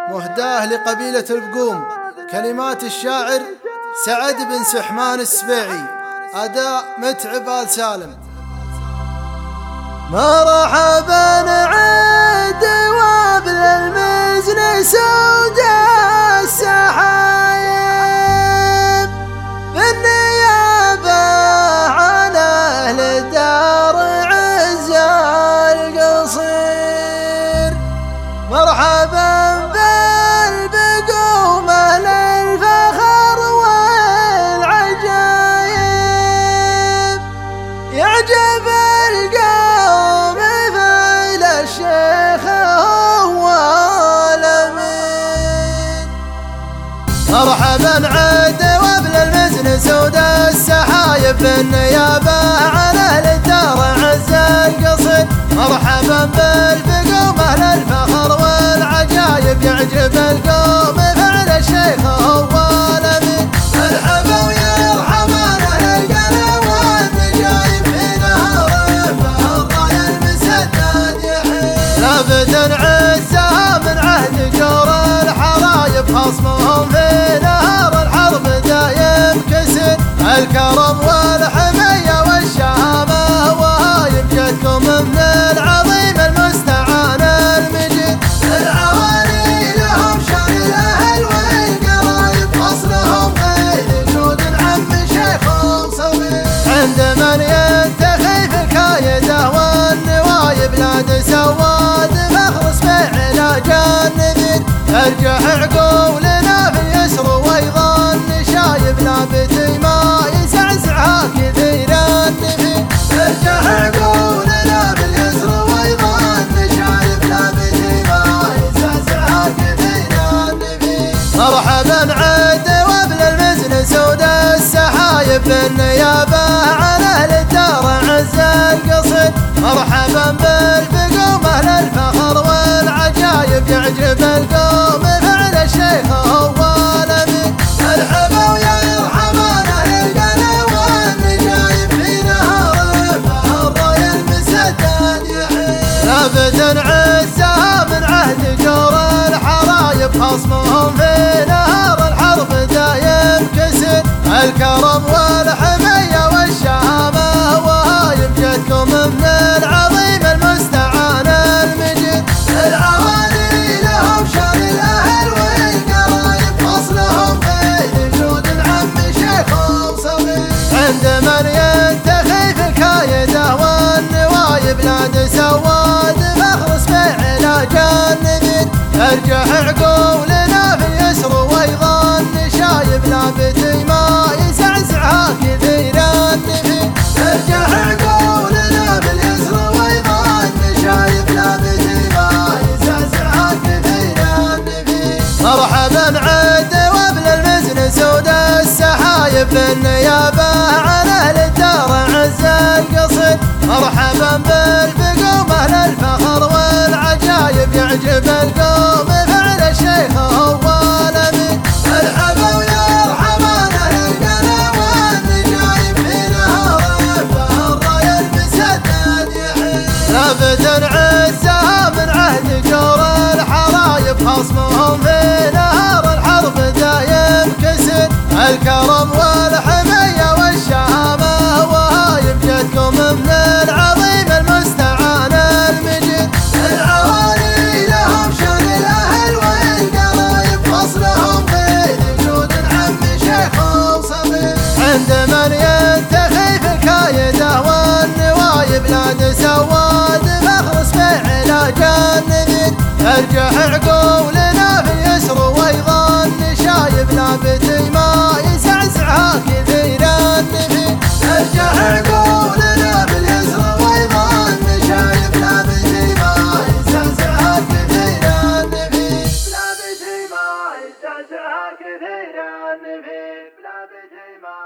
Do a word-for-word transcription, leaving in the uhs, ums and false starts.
مهداه لقبيلة البقوم. كلمات الشاعر سعد بن سحمان السبيعي. أداء متعب آل سالم. مرحبا عد وابل المزن سود السحايب بالنيابة عن أهل الدار عز القصير. مرحبا بالبقوم أهل الفخر والعجايب. يعجب القوم فعل الشيخ هو الأمين. مرحبا عد وابل المزن سود السحايب بالنيابة عن أهل الدار عز القصير. مرحبا بالبقوم أهل الفخر والعجايب. يعجب القوم فعل الشيخ هو الأمين. مرحبا ويرحمن أهل القلم والنجايب في نهر فالراية المسدد يحيي. ثابتا عزها من عهد جور الحرايب. خصمهم في نهر الحرب دايم كسر. الكرم والحمية والشهامة وهايب. جدكم من العظيم المستعان المجيد. العوالي لهم شان الأهل والقرايب. فصلهم غير جود العم شيخ صغير. عند من ينتخي في الكايدة والنوايب. نادي سواد فخر سبيع علاج النذير. ارجح عقولنا في اليسر وايضا شايب. لابتي ما يزعزعها كثير النفير. ارجح عقولنا في اليسر وايضا شايب. لابتي ما يزعزعها كثير النفير. مرحبا عد وابل المزن سود السحايب بالنيابة عن أهل الدار عز القصير. مرحبا بالبقوم أهل الفخر والعجايب. يعجب القوم فعل الشيخ هو الأمين. مرحبا ويرحمن أهل القلم والنجايب في نهر فالراية المسدد يحيي. ثابتا عزها من عهد جور الحرايب. خصمهم في نهر الحرب دايم كسر. الكرم والحمية والشهامة وهايب. جدكم من العظيم المستعان المجيد. العوالي لهم شان الأهل والقرايب. فصلهم غير جود العم شيخ صغير. عند من ينتخي في الكايدة والنوايب. نادي سواد فخر سبيع علاج النذير. ارجح عقولنا في اليسر وايضا شايب. لابتي ما يزعزعها كثير النفير. ارجح عقولنا في اليسر وايضا شايب. لابتي ما يزعزعها كثير النفير. مرحبا عد وابل المزن سود السحايب بالنيابة عن أهل الدار عز القصير. مرحبا بالبقوم أهل الفخر والعجايب. يعجب القوم فعل الشيخ هو الأمين. مرحبا ويرحمن أهل القلم والنجايب في نهر فالراية المسدد يحيي. ثابتا عزها من عهد جور الحرايب. خصمهم في نهر الحرب دايم كسر. الكرم والحمية والشهامة وهايب. جدكم من العظيم المستعان المجيد. العوالي لهم شان الأهل والقرايب. فصلهم غير جود العم شيخ صغير. عند من ينتخي في الكايدة والنوايب. نادي سواد فخر سبيع علاج النذير. ارجح عقولنا في اليسر وايضا شايب. لابتي ما يزعزعها كثير النفير. ارجح عقولنا في اليسر وايضا شايب. لابتي ما يزعزعها كثير النفير. لابتي ما يزعزعها كثير النفير. لابتي ما